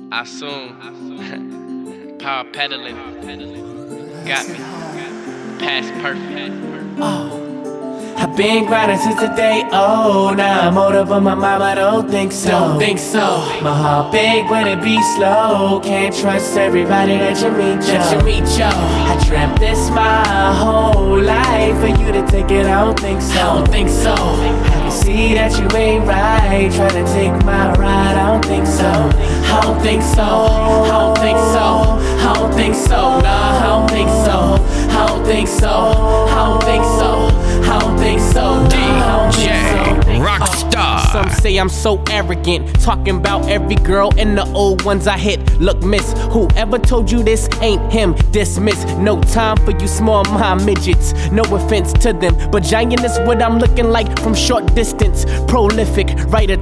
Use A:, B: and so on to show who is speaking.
A: I assume power pedaling got me past perfect.
B: I've been grinding since the day, now I'm older, but my mama don't think so. My heart big when it beats slow. Can't trust everybody that you meet, yo. I dreamt this my whole life. For you to take it, I don't think so. I can see that you ain't right. Try to take my ride, I don't think so. I don't think so. I don't think so. I don't think so. Nah, I don't think so. I don't think so. I don't think so. I don't think so.
C: DJ Rockstar.
B: Some say I'm so arrogant, talking about every girl and the old ones I hit. Look, miss, whoever told you this ain't him, dismiss. No time for you small mind midgets. No offense to them, but giant is what I'm looking like from short distance. Prolific, writer